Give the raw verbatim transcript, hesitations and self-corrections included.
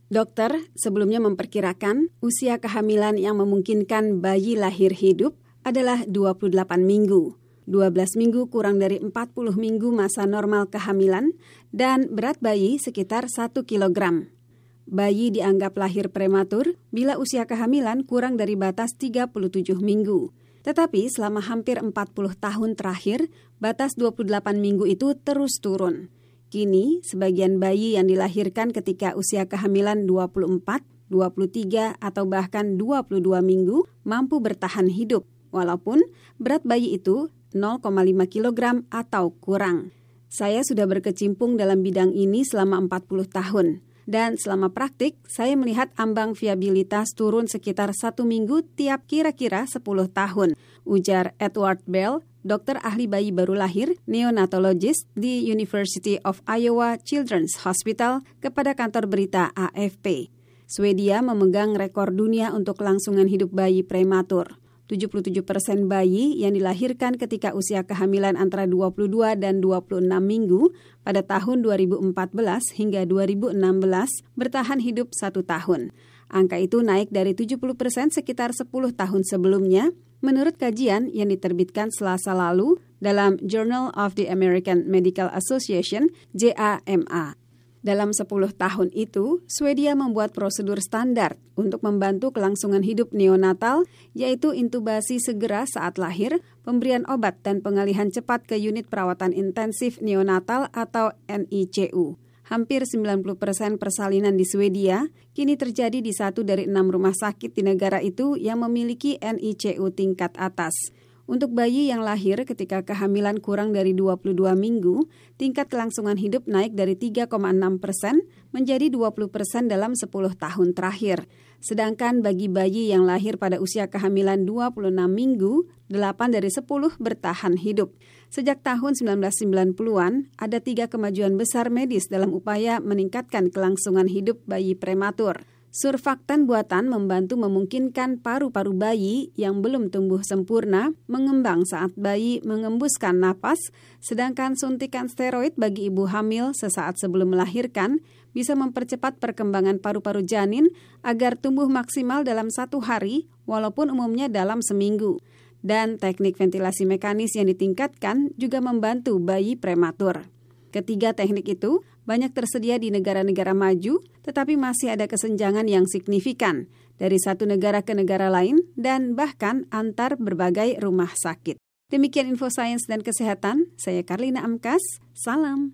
Dokter sebelumnya memperkirakan usia kehamilan yang memungkinkan bayi lahir hidup adalah dua puluh delapan minggu. dua belas minggu kurang dari empat puluh minggu masa normal kehamilan dan berat bayi sekitar satu kilogram. Bayi dianggap lahir prematur bila usia kehamilan kurang dari batas tiga puluh tujuh minggu. Tetapi selama hampir empat puluh tahun terakhir, batas dua puluh delapan minggu itu terus turun. Kini, sebagian bayi yang dilahirkan ketika usia kehamilan dua puluh empat, dua puluh tiga, atau bahkan dua puluh dua minggu mampu bertahan hidup, walaupun berat bayi itu nol koma lima kilogram atau kurang. Saya sudah berkecimpung dalam bidang ini selama empat puluh tahun. Dan selama praktik, saya melihat ambang viabilitas turun sekitar satu minggu tiap kira-kira sepuluh tahun, ujar Edward Bell, dokter ahli bayi baru lahir, neonatologist di University of Iowa Children's Hospital kepada kantor berita A F P. Swedia memegang rekor dunia untuk kelangsungan hidup bayi prematur. tujuh puluh tujuh persen bayi yang dilahirkan ketika usia kehamilan antara dua puluh dua dan dua puluh enam minggu pada tahun dua ribu empat belas hingga dua ribu enam belas bertahan hidup satu tahun. Angka itu naik dari tujuh puluh persen sekitar sepuluh tahun sebelumnya, menurut kajian yang diterbitkan Selasa lalu dalam Journal of the American Medical Association, J A M A. Dalam sepuluh tahun itu, Swedia membuat prosedur standar untuk membantu kelangsungan hidup neonatal, yaitu intubasi segera saat lahir, pemberian obat dan pengalihan cepat ke unit perawatan intensif neonatal atau N I C U. Hampir sembilan puluh persen persalinan di Swedia kini terjadi di satu dari enam rumah sakit di negara itu yang memiliki N I C U tingkat atas. Untuk bayi yang lahir ketika kehamilan kurang dari dua puluh dua minggu, tingkat kelangsungan hidup naik dari tiga koma enam persen menjadi dua puluh persen dalam sepuluh tahun terakhir. Sedangkan bagi bayi yang lahir pada usia kehamilan dua puluh enam minggu, delapan dari sepuluh bertahan hidup. Sejak tahun sembilan belas sembilan puluhan, ada tiga kemajuan besar medis dalam upaya meningkatkan kelangsungan hidup bayi prematur. Surfaktan buatan membantu memungkinkan paru-paru bayi yang belum tumbuh sempurna mengembang saat bayi mengembuskan napas, sedangkan suntikan steroid bagi ibu hamil sesaat sebelum melahirkan bisa mempercepat perkembangan paru-paru janin agar tumbuh maksimal dalam satu hari, walaupun umumnya dalam seminggu. Dan teknik ventilasi mekanis yang ditingkatkan juga membantu bayi prematur. Ketiga teknik itu banyak tersedia di negara-negara maju, tetapi masih ada kesenjangan yang signifikan dari satu negara ke negara lain dan bahkan antar berbagai rumah sakit. Demikian info sains dan kesehatan, saya Karlina Amkas, salam.